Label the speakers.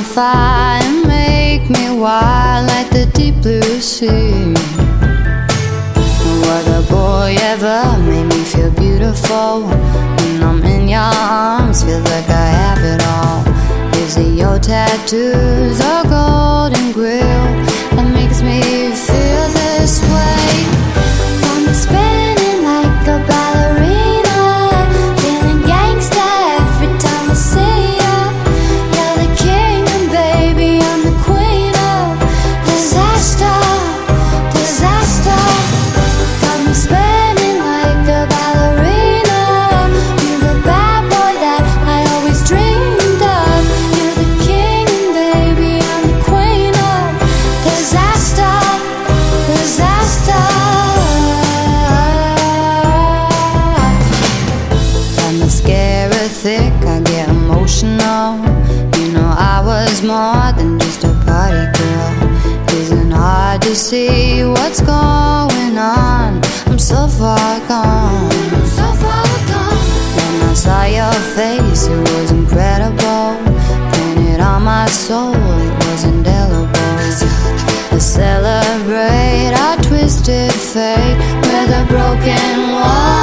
Speaker 1: fire and make me wild like the deep blue sea. No other boy ever made me feel beautiful. When I'm in your arms, feels like I have it all. Is it your tattoos or golden grill that makes me feel this way? I'm spinning like a ballerina, feeling gangsta every time I see ya. You're the king and baby, I'm the queen of disaster, disaster. Got me spinning like a ballerina. You're the bad boy that I always dreamed of. You're the king and baby, I'm the queen of disaster, disaster. Thick, I get emotional. You know I was more than just a party girl. Isn't hard to see what's going on. I'm so far gone, so far gone. When I saw your face, it was incredible. Printed on my soul, it was indelible. Let's celebrate our twisted fate with a broken wall.